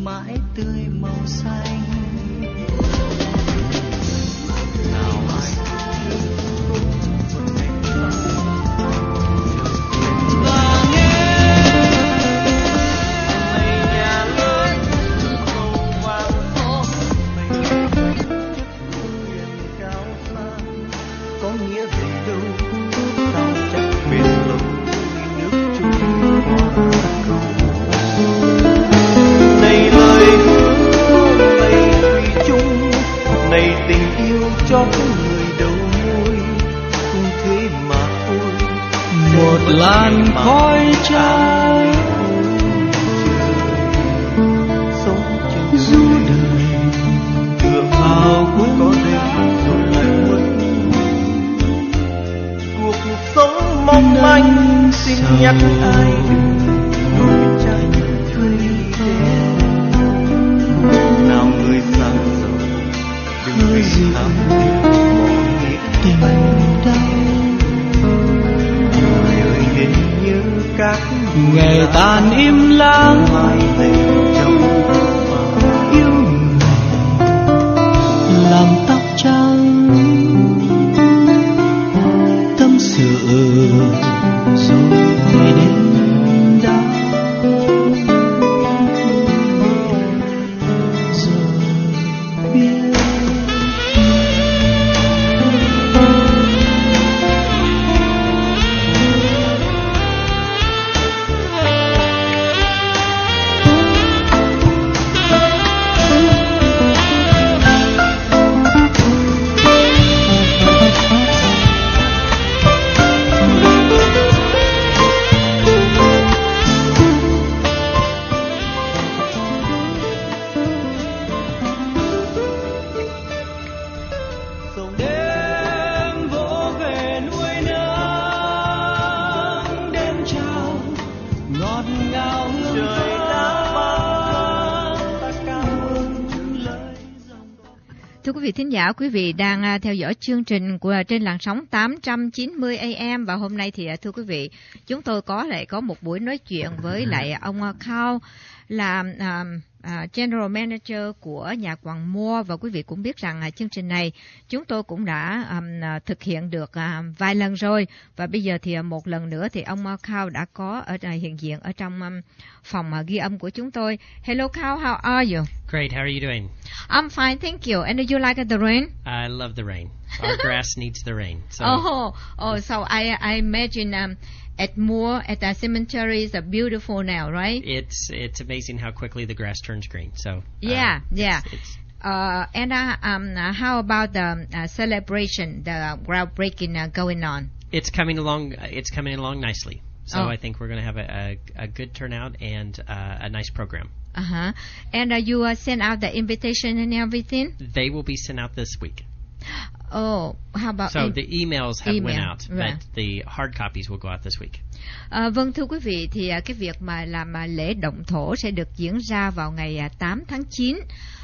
mãi tươi màu xanh. Nào ai và nghe mây nhà lớn sâu vàng gió mây thuyền cao xa có nghĩa về đâu, sao chắc bền lâu nước Trung Hoa cầu. Này lời hứa này thủy chung, này tình yêu cho người đầu môi, không thế mà thôi một làn khói trắng sống trên dù đời tựa vào có đây rồi lại mất. Cuộc sống mong manh xin nhắc ai đừng trái thuê đen. Nào người sang giàu đừng vì tham tiền bỏ nghĩa tình đau. Người ơi nên nhớ các ngày tan im lặng mai tay trong và yêu người làm tóc trắng tâm sự rồi đến đã rồi biết. Thưa quý vị thính giả, quý vị đang theo dõi chương trình của trên làn sóng 890 AM và hôm nay thì thưa quý vị, chúng tôi có một buổi nói chuyện với lại ông Carl là General Manager của nhà Quàng Moore, và quý vị cũng biết rằng chương trình này chúng tôi cũng đã thực hiện được vài lần rồi, và bây giờ thì một lần nữa thì ông Carl đã có hiện diện ở trong phòng ghi âm của chúng tôi. Hello Carl, how are you? Great, how are you doing? I'm fine, thank you. And do you like the rain? I love the rain. Our grass needs the rain. So. So I imagine at Moore, at the cemetery, is beautiful now, right? It's amazing how quickly the grass turns green. So yeah. It's And how about the celebration, the groundbreaking going on? It's coming along. It's coming along nicely. So Oh. I think we're going to have a good turnout and a nice program. And you send out the invitation and everything? They will be sent out this week. Oh, how about So the emails have went email, out, right. but the hard copies will go out this week. Vâng, thưa quý vị, thì cái việc mà làm lễ động thổ sẽ được diễn ra vào ngày 8 tháng 9.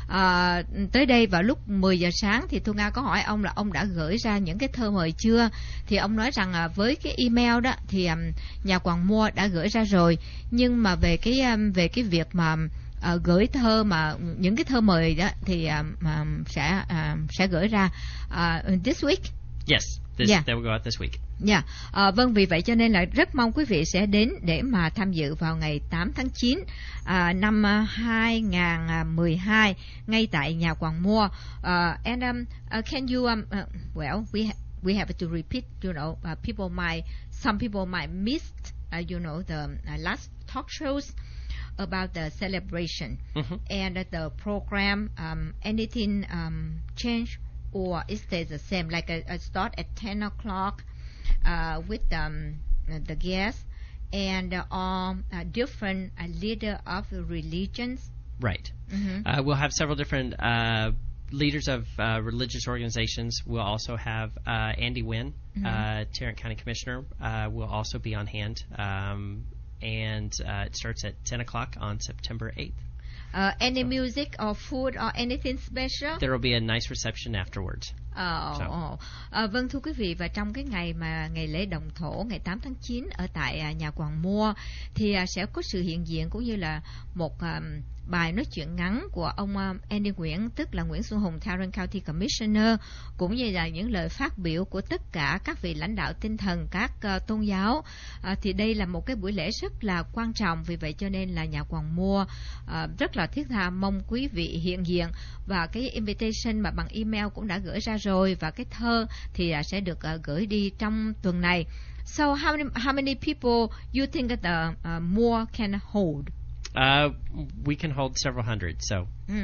Tới đây vào lúc 10 giờ sáng thì Thu Nga có hỏi ông là ông đã gửi ra những cái thơ mời chưa, thì ông nói rằng với cái email đó thì nhà Quàng Moore đã gửi ra rồi, nhưng mà về cái việc mà gửi thơ mà những cái thơ mời đó thì sẽ gửi ra this week. Yes, Yeah. they will go out this week. Dạ, vâng, vì vậy cho nên là rất mong quý vị sẽ đến để mà tham dự vào ngày 8 tháng 9 năm 2012 ngay tại nhà Quàng Moore. And can you well, we have to repeat, you know, some people might miss the last talk shows about the celebration. And the program, anything change or it stays the same, like I start at 10 o'clock with the guests and all different leader of religions. Right. We'll have several different leaders of religious organizations. We'll also have Andy Wynn, Tarrant County Commissioner, will also be on hand. And it starts at 10 o'clock on September 8th. Any music or food or anything special? There will be a nice reception afterwards. Vâng, thưa quý vị, và trong cái ngày lễ động thổ ngày 8 tháng 9 ở tại nhà Quàng Mua thì sẽ có sự hiện diện cũng như là một bài nói chuyện ngắn của ông Andy Nguyễn, tức là Nguyễn Xuân Hùng, Tarrant County Commissioner, cũng như là những lời phát biểu của tất cả các vị lãnh đạo tinh thần các tôn giáo. Thì đây là một cái buổi lễ rất là quan trọng, vì vậy cho nên là nhà Quàng Mua rất là thiết tha mong quý vị hiện diện, và cái invitation mà bằng email cũng đã gửi ra rồi, và cái thơ thì sẽ được gửi đi trong tuần này. So how many people you think that the Mua can hold? We can hold several hundred, so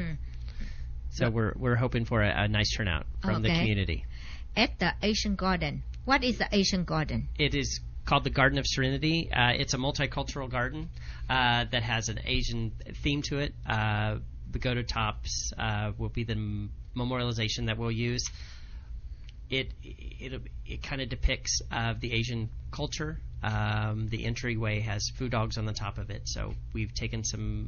we're hoping for a nice turnout from the community. At the Asian Garden. What is the Asian Garden? It is called the Garden of Serenity. It's a multicultural garden that has an Asian theme to it. The Pagoda tops will be the memorialization that we'll use. It kind of depicts the Asian culture. The entryway has food dogs on the top of it, so we've taken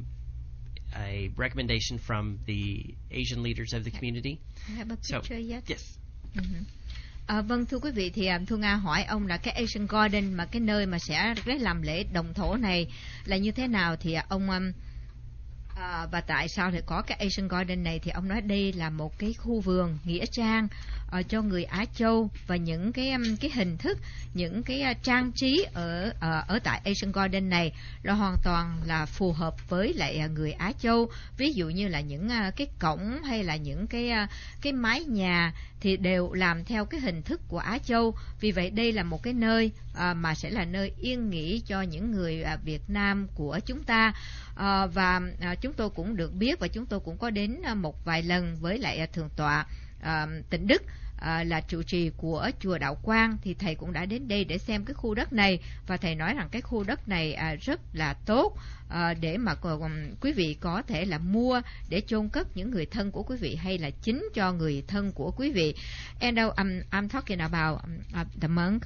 a recommendation from the Asian leaders of the community. You have a picture yet? Yes. Vâng, thưa quý vị, thì Thu Nga hỏi ông là cái Asian Garden, mà cái nơi mà sẽ làm lễ động thổ này là như thế nào, thì ông và tại sao thì có cái Asian Garden này, thì ông nói đây là một cái khu vườn nghĩa trang cho người Á Châu, và những cái hình thức, những cái trang trí ở tại Asian Garden này là hoàn toàn là phù hợp với lại người Á Châu. Ví dụ như là những cái cổng hay là những cái mái nhà thì đều làm theo cái hình thức của Á Châu. Vì vậy đây là một cái nơi mà sẽ là nơi yên nghỉ cho những người Việt Nam của chúng ta. Và chúng tôi cũng được biết, và chúng tôi cũng có đến một vài lần với lại thượng tọa Tịnh Đức là trụ trì của chùa Đạo Quang, thì thầy cũng đã đến đây để xem cái khu đất này, và thầy nói rằng cái khu đất này rất là tốt để mà quý vị có thể là mua để chôn cất những người thân của quý vị, hay là chính cho người thân của quý vị. And I'm talking about the monk.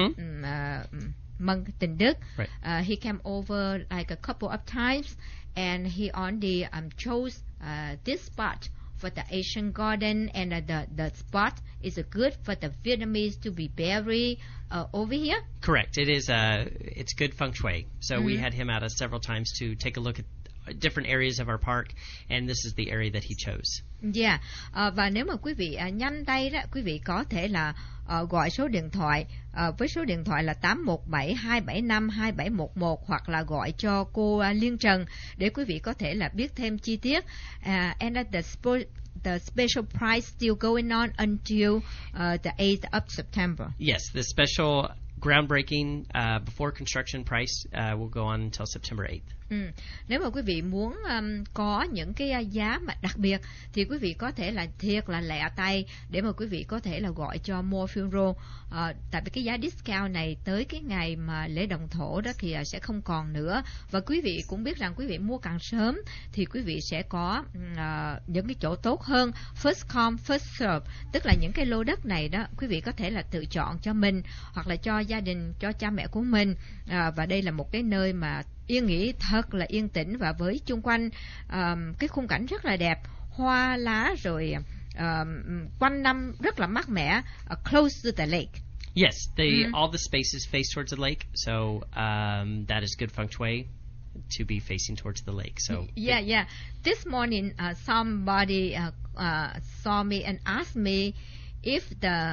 Monk Tịnh Đức. Right. He came over like a couple of times, and he only chose this spot for the Asian Garden, and the spot is good for the Vietnamese to be buried over here. Correct. It is. It's good feng shui. So we had him out several times to take a look at different areas of our park, and this is the area that he chose. Yeah. Và nếu mà quý vị nhanh tay đó, quý vị có thể là gọi số điện thoại với số điện thoại là 817-275-2711, hoặc là gọi cho cô Liên Trần để quý vị có thể là biết thêm chi tiết. And the special price still going on until the 8th of September. Yes, the special groundbreaking before construction price will go on until September 8th. Nếu mà quý vị muốn có những cái giá mà đặc biệt thì quý vị có thể là thiệt là lẹ tay để mà quý vị có thể là gọi cho More Funeral, tại vì cái giá discount này tới cái ngày mà lễ động thổ đó thì sẽ không còn nữa. Và quý vị cũng biết rằng quý vị mua càng sớm thì quý vị sẽ có những cái chỗ tốt hơn. First come, first serve, tức là những cái lô đất này đó quý vị có thể là tự chọn cho mình, hoặc là cho gia đình, cho cha mẹ của mình. Và đây là một cái nơi mà yên nghỉ thật là yên tĩnh, và với chung quanh cái khung cảnh rất là đẹp, hoa lá rồi quanh năm rất là mát mẻ, close to the lake. Yes, all the spaces face towards the lake, so that is good feng shui to be facing towards the lake. So yeah. This morning, somebody saw me and asked me if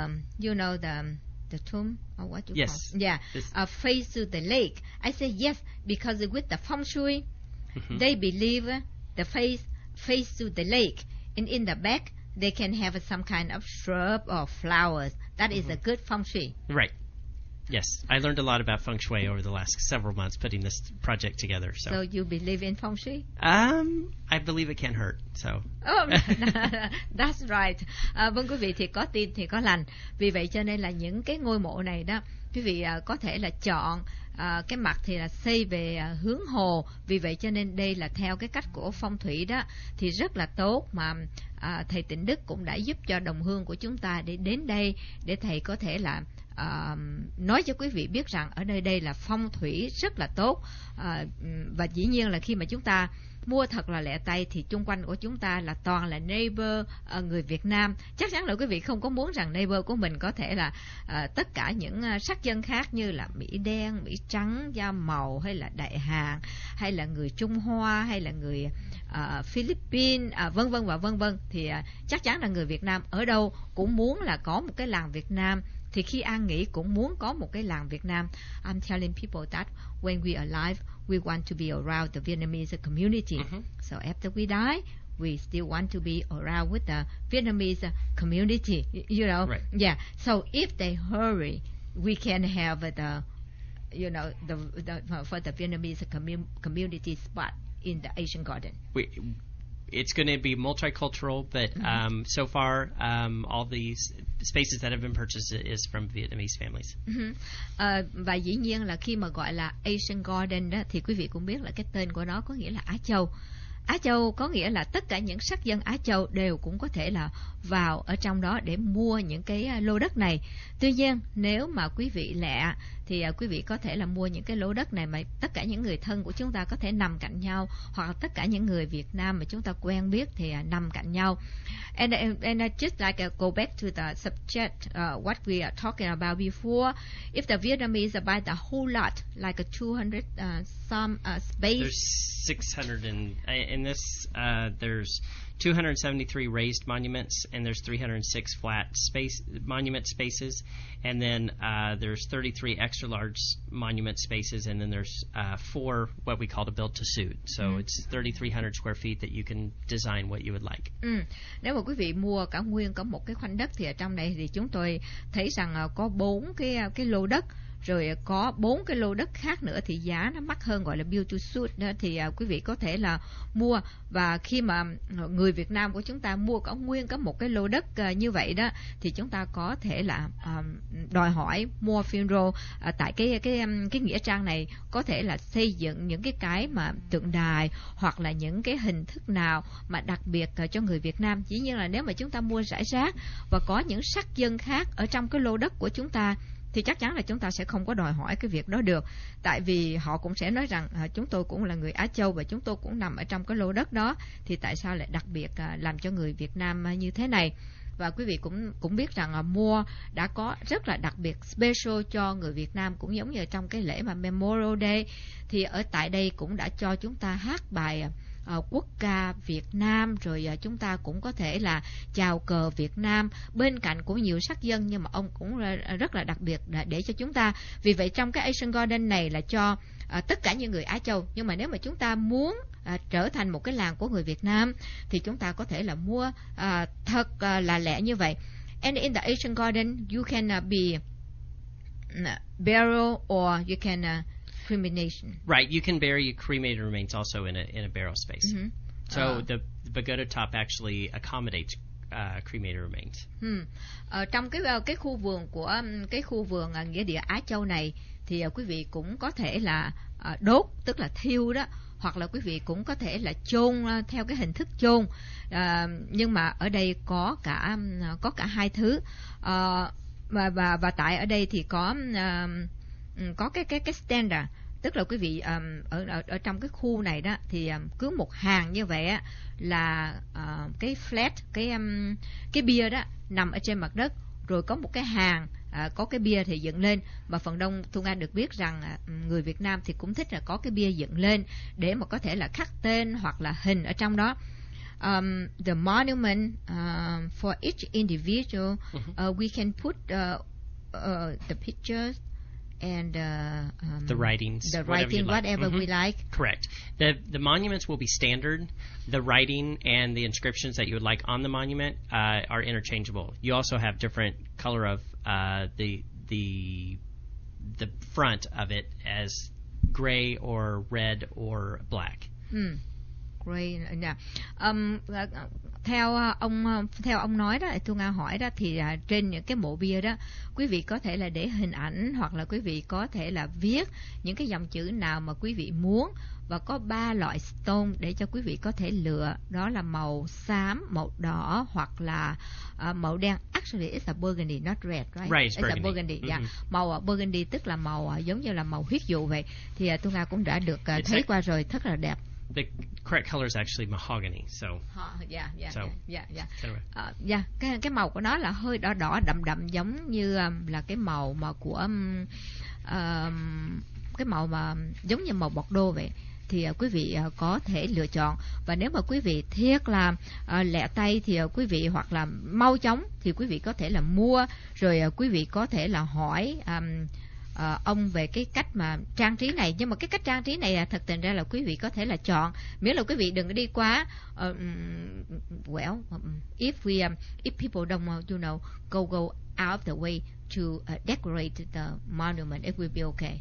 the tomb, or what you call, face to the lake. I said yes, because with the feng shui, they believe the face to the lake, and in the back they can have some kind of shrub or flowers. That is a good feng shui. Right. Yes, I learned a lot about feng shui over the last several months putting this project together. So you believe in feng shui? I believe it can hurt. So. Oh, that's right. Vâng, quý vị, thì có tin thì có lành. Vì vậy cho nên là những cái ngôi mộ này đó, quý vị có thể là chọn cái mặt thì là xây về hướng hồ. Vì vậy cho nên đây là theo cái cách của phong thủy đó thì rất là tốt, mà thầy Tịnh Đức cũng đã giúp cho đồng hương của chúng ta để đến đây để thầy có thể là nói cho quý vị biết rằng ở nơi đây là phong thủy rất là tốt. Và dĩ nhiên là khi mà chúng ta mua thật là lẹ tay thì chung quanh của chúng ta là toàn là neighbor người Việt Nam. Chắc chắn là quý vị không có muốn rằng neighbor của mình có thể là tất cả những sắc dân khác như là Mỹ đen, Mỹ trắng, da màu, hay là Đại Hàn, hay là người Trung Hoa, hay là người Philippines, vân vân và vân vân. Thì chắc chắn là người Việt Nam ở đâu cũng muốn là có một cái làng Việt Nam. Thì khi An nghĩ cũng muốn có một cái làng Việt Nam. I'm telling people that when we are alive, we want to be around the Vietnamese community. So after we die, we still want to be around with the Vietnamese community. You know, right. Yeah. So if they hurry, we can have the, you know, the for the Vietnamese community spot in the Asian Garden. It's going to be multicultural, but so far, all these spaces that have been purchased is from Vietnamese families. Và dĩ nhiên là khi mà gọi là Asian Garden đó, thì quý vị cũng biết là cái tên của nó có nghĩa là Á Châu. Á Châu có nghĩa là tất cả những sắc dân Á Châu đều cũng có thể là vào ở trong đó để mua những cái lô đất này. Tuy nhiên nếu mà quý vị lẹ thì quý vị có thể là mua những cái lô đất này mà tất cả những người thân của chúng ta có thể nằm cạnh nhau, hoặc tất cả những người Việt Nam mà chúng ta quen biết thì nằm cạnh nhau. And just like go back to the subject what we are talking about before, if the Vietnamese buy the whole lot, like a 200 some space. There's 600 in this. There's 273 raised monuments, and there's 306 flat monument spaces, and then there's 33 extra large monument spaces, and then there's 4 what we call a build to suit. So it's 3,300 square feet that you can design what you would like. Nếu mà quý vị mua cả nguyên có một cái khoảnh đất thì ở trong này thì chúng tôi thấy rằng có 4 cái lô đất. Rồi có 4 cái lô đất khác nữa thì giá nó mắc hơn, gọi là build to suit đó, thì quý vị có thể là mua. Và khi mà người Việt Nam của chúng ta mua có nguyên có một cái lô đất như vậy đó, thì chúng ta có thể là đòi hỏi mua funeral tại cái nghĩa trang này có thể là xây dựng những cái mà tượng đài hoặc là những cái hình thức nào mà đặc biệt cho người Việt Nam. Dĩ nhiên là nếu mà chúng ta mua rải rác và có những sắc dân khác ở trong cái lô đất của chúng ta thì chắc chắn là chúng ta sẽ không có đòi hỏi cái việc đó được. Tại vì họ cũng sẽ nói rằng chúng tôi cũng là người Á Châu và chúng tôi cũng nằm ở trong cái lô đất đó, thì tại sao lại đặc biệt làm cho người Việt Nam như thế này. Và quý vị cũng biết rằng mua đã có rất là đặc biệt special cho người Việt Nam, cũng giống như trong cái lễ mà Memorial Day thì ở tại đây cũng đã cho chúng ta hát bài quốc ca Việt Nam, rồi chúng ta cũng có thể là chào cờ Việt Nam bên cạnh của nhiều sắc dân, nhưng mà ông cũng rất là đặc biệt để cho chúng ta. Vì vậy trong cái Asian Garden này là cho tất cả những người Á Châu, nhưng mà nếu mà chúng ta muốn trở thành một cái làng của người Việt Nam thì chúng ta có thể là mua thật là lẻ như vậy. And in the Asian Garden you can be burial or you can cremation. Right, you can bury cremated remains also in a burial space. So the pagoda top actually accommodates cremated remains. Trong cái khu vườn nghĩa địa Á Châu này thì quý vị cũng có thể là đốt, tức là thiêu đó, hoặc là quý vị cũng có thể là chôn theo cái hình thức chôn. Nhưng mà ở đây có cả hai thứ. Và tại ở đây thì có cái standard, tức là quý vị ở trong cái khu này đó thì cứ một hàng như vậy á là cái flat, cái bia đó nằm ở trên mặt đất, rồi có một cái hàng có cái bia thì dựng lên. Và phần đông Thu Nga được biết rằng người Việt Nam thì cũng thích là có cái bia dựng lên để mà có thể là khắc tên hoặc là hình ở trong đó. The monument for each individual, we can put the pictures and the writing, whatever we like. Correct. The monuments will be standard. The writing and the inscriptions that you would like on the monument are interchangeable. You also have different color of the front of it as gray or red or black. Gray. Theo ông nói đó, Thu Nga hỏi đó, thì trên những cái mộ bia đó quý vị có thể là để hình ảnh, hoặc là quý vị có thể là viết những cái dòng chữ nào mà quý vị muốn. Và có 3 loại stone để cho quý vị có thể lựa, đó là màu xám, màu đỏ hoặc là màu đen. Actually it's a burgundy, not red, right? Right, it's a burgundy. Yeah. Màu burgundy tức là màu giống như là màu huyết dụ vậy. Thì Thu Nga cũng đã được thấy qua rồi, rất là đẹp. The correct color is actually mahogany. So. Yeah. Anyway. Cái màu của nó là hơi đỏ đỏ đậm đậm giống như là cái màu mà của cái màu mà giống như màu Bordeaux vậy. Thì quý vị có thể lựa chọn. Và nếu mà quý vị thiết là lẹ tay thì quý vị hoặc là mau chóng thì quý vị có thể là mua, rồi quý vị có thể là hỏi ông về cái cách mà trang trí này. Nhưng mà cái cách trang trí này thật tình ra là quý vị có thể là chọn, miễn là quý vị đừng có đi quá if people don't go out of the way to decorate the monument, it will be okay.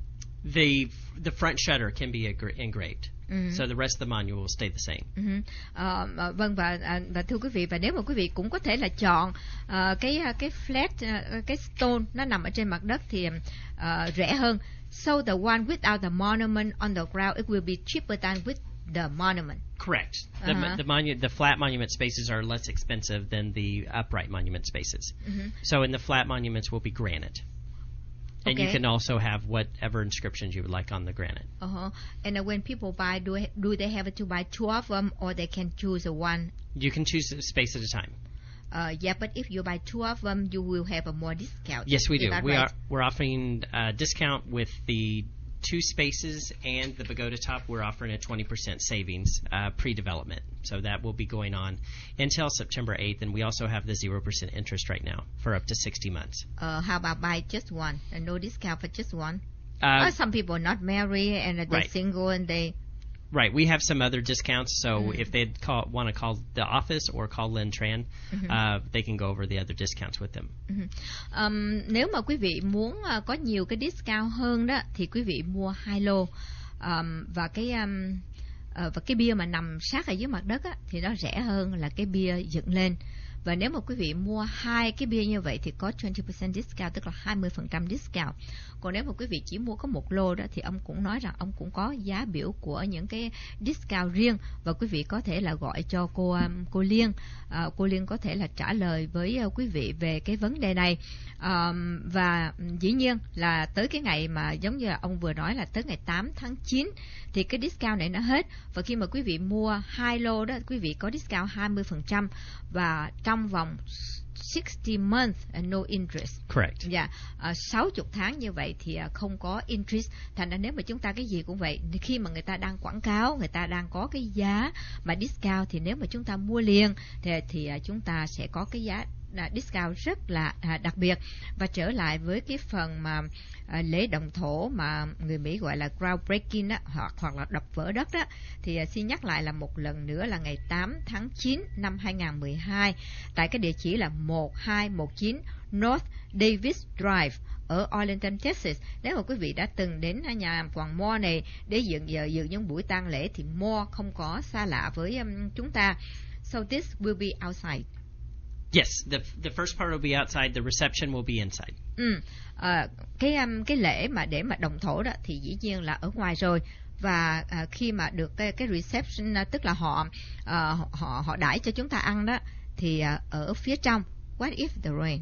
The front shutter can be engraved. So the rest of the monument will stay the same. Vâng, và thưa quý vị, và nếu mà quý vị cũng có thể là chọn cái flat, cái stone nó nằm ở trên mặt đất thì rẻ hơn. So the one without the monument on the ground, it will be cheaper than with the monument. Correct. The flat monument spaces are less expensive than the upright monument spaces. So in the flat monuments will be granite. And you can also have whatever inscriptions you would like on the granite. And when people buy, do they have to buy two of them, or they can choose one? You can choose a space at a time. But if you buy two of them, you will have a more discount. Yes, we do. We're offering a discount with the 2 spaces and the pagoda top. We're offering a 20% savings pre-development. So that will be going on until September 8th, and we also have the 0% interest right now for up to 60 months. How about buy just one? No discount for just one? Some people are not married and they're single and they... Right, we have some other discounts, so if they want to call the office or call Lynn Tran, they can go over the other discounts with them. Nếu mà quý vị muốn có nhiều cái discount hơn đó, thì quý vị mua 2 lô, và cái bia mà nằm sát ở dưới mặt đất á, thì nó rẻ hơn là cái bia dựng lên. Và nếu mà quý vị mua 2 cái bia như vậy thì có 20% discount, tức là 20% discount. Còn nếu mà quý vị chỉ mua có 1 lô đó thì ông cũng nói rằng ông cũng có giá biểu của những cái discount riêng, và quý vị có thể là gọi cho cô Liên. Cô Liên có thể là trả lời với quý vị về cái vấn đề này. Và dĩ nhiên là tới cái ngày mà giống như là ông vừa nói là tới ngày 8 tháng 9 thì cái discount này nó hết. Và khi mà quý vị mua 2 lô đó, quý vị có discount 20% và trong vòng 60 months no interest. Correct. 60 tháng như vậy thì không có interest. Thành ra nếu mà chúng ta cái gì cũng vậy, khi mà người ta đang quảng cáo, người ta đang có cái giá mà discount, thì nếu mà chúng ta mua liền thì chúng ta sẽ có cái giá discount rất là đặc biệt. Và trở lại với cái phần mà lễ động thổ mà người Mỹ gọi là groundbreaking đó, hoặc là đập vỡ đất đó, thì xin nhắc lại là một lần nữa là ngày 8 tháng 9 năm 2012 tại cái địa chỉ là 1219 North Davis Drive ở Arlington, Texas. Nếu mà quý vị đã từng đến nhà Hoàng Mo này để dự những buổi tang lễ thì Mo không có xa lạ với chúng ta. So this will be outside. Yes, the first part will be outside. The reception will be inside. Cái lễ mà để mà động thổ đó thì dĩ nhiên là ở ngoài rồi. Và khi mà được cái reception, tức là họ đãi cho chúng ta ăn đó, thì ở phía trong. What if the rain?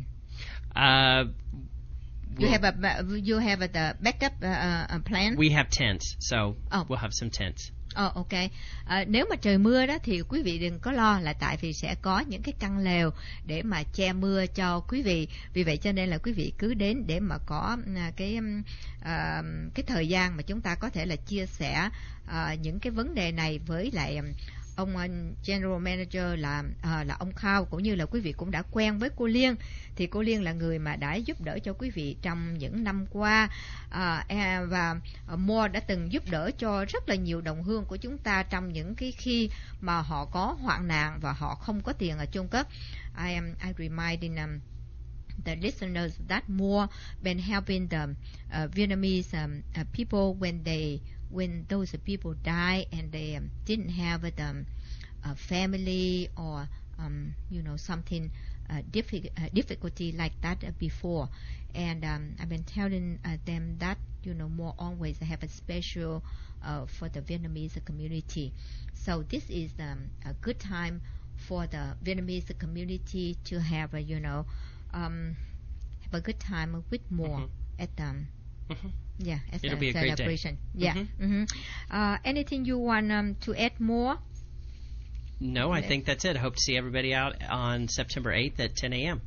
You have the backup plan? We have tents, so we'll have some tents. Ok. Nếu mà trời mưa đó thì quý vị đừng có lo, là tại vì sẽ có những cái căn lều để mà che mưa cho quý vị. Vì vậy cho nên là quý vị cứ đến để mà có cái thời gian mà chúng ta có thể là chia sẻ những cái vấn đề này với lại ông General Manager là ông Khao, cũng như là quý vị cũng đã quen với cô Liên. Thì cô Liên là người mà đã giúp đỡ cho quý vị trong những năm qua, và Moore đã từng giúp đỡ cho rất là nhiều đồng hương của chúng ta trong những cái khi mà họ có hoạn nạn và họ không có tiền ở chôn cất. I reminding the listeners that Moore been helping the Vietnamese people when those people die and they didn't have a family or something difficulty like that before, and I've been telling them that Moore always have a special for the Vietnamese community. So this is a good time for the Vietnamese community to have a have a good time with Moore at Yeah, as It'll a be a great day. celebration. Yeah. Anything you want to add more? No, I think that's it. I hope to see everybody out on September 8th at 10 a.m.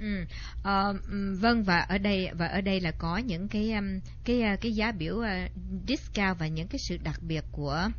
Vâng, và ở đây là có những cái giá biểu discount và những cái sự đặc biệt của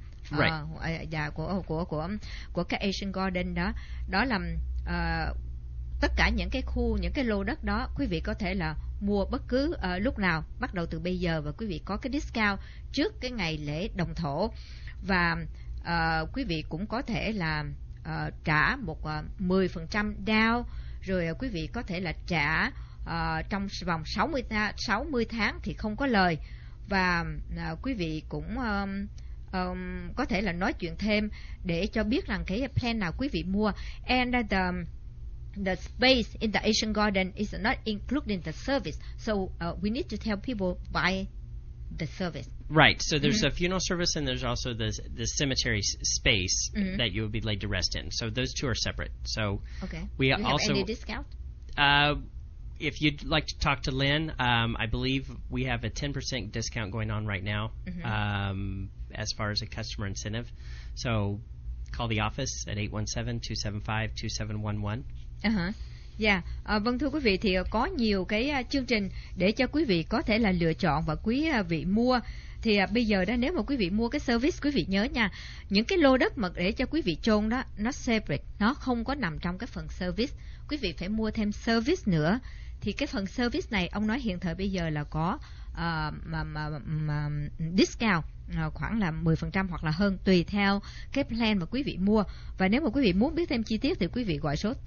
của cái Asian Garden đó là tất cả những cái khu, những cái lô đất đó quý vị có thể là mua bất cứ lúc nào bắt đầu từ bây giờ, và quý vị có cái discount trước cái ngày lễ Đồng Thổ, và quý vị cũng có thể là trả một 10% down, rồi quý vị có thể là trả trong vòng 60 tháng thì không có lời, và quý vị cũng có thể là nói chuyện thêm để cho biết rằng cái plan nào quý vị mua. And the space in the Asian Garden is not including the service, so we need to tell people buy the service. Right. So there's a funeral service, and there's also the cemetery space that you would be laid to rest in. So those two are separate. So okay. We have also any discount? If you'd like to talk to Lynn, I believe we have a 10% discount going on right now as far as a customer incentive. So call the office at 817-275-2711. Vâng, thưa quý vị, thì có nhiều cái chương trình để cho quý vị có thể là lựa chọn và quý vị mua. Thì bây giờ đó, nếu mà quý vị mua cái service, quý vị nhớ nha, những cái lô đất mà để cho quý vị chôn đó, nó separate, nó không có nằm trong cái phần service. Quý vị phải mua thêm service nữa. Thì cái phần service này, ông nói hiện thời bây giờ là có discount khoảng là 10% hoặc là hơn, tùy theo cái plan mà quý vị mua. Và nếu mà quý vị muốn biết thêm chi tiết thì quý vị gọi số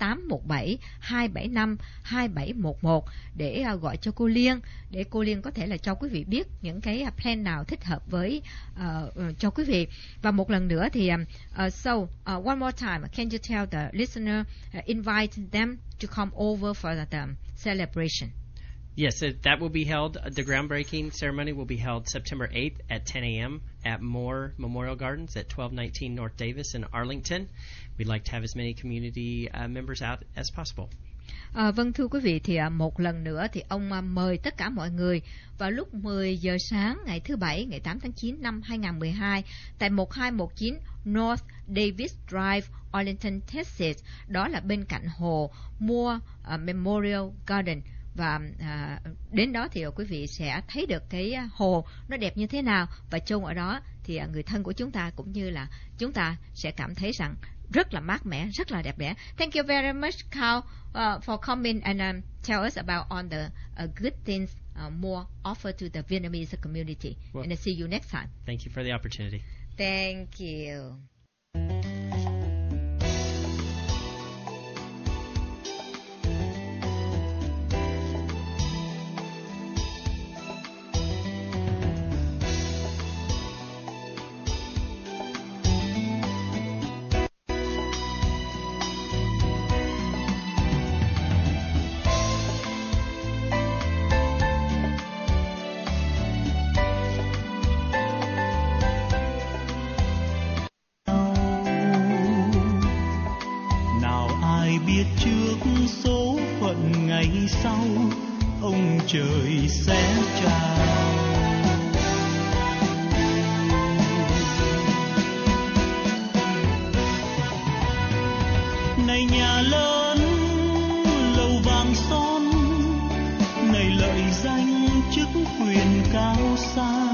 817-275-2711 để gọi cho cô Liên, để cô Liên có thể là cho quý vị biết những cái plan nào thích hợp với cho quý vị. Và một lần nữa thì one more time, can you tell the listener, invite them to come over for the celebration? Yes, that will be held. The groundbreaking ceremony will be held September 8th at 10 a.m. at Moore Memorial Gardens at 1219 North Davis in Arlington. We'd like to have as many community members out as possible. Vâng, thưa quý vị, thì một lần nữa thì ông mời tất cả mọi người vào lúc 10 giờ sáng ngày thứ Bảy, ngày 8 tháng 9 năm 2012 tại 1219 North Davis Drive, Arlington, Texas. Đó là bên cạnh hồ Moore Memorial Garden. Và đến đó thì quý vị sẽ thấy được cái hồ nó đẹp như thế nào, và chôn ở đó thì người thân của chúng ta cũng như là chúng ta sẽ cảm thấy rằng rất là mát mẻ, rất là đẹp đẽ. Thank you very much, Carl, for coming and tell us about all the good things more offer to the Vietnamese community. Well, and I'll see you next time. Thank you for the opportunity. Thank you. Trời sẽ trao này nhà lớn lầu vàng son, này lợi danh chức quyền cao xa.